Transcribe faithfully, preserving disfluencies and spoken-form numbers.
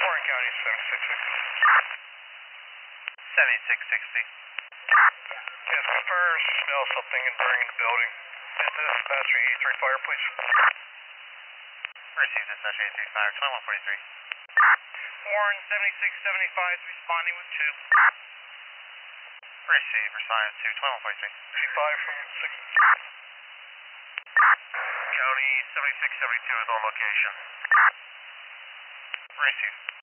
Warren County, seventy-six sixty. seventy-six sixty. Yes, first smell something and burning in the building. And dispatch eighty-three fire, please. Received dispatch eighty-three fire, twenty-one forty-three. Warren seventy-six seventy-five is responding with two. Received, responding to twenty-one forty-three. fifty-five from six. County seventy-six seventy-two is on location. Received.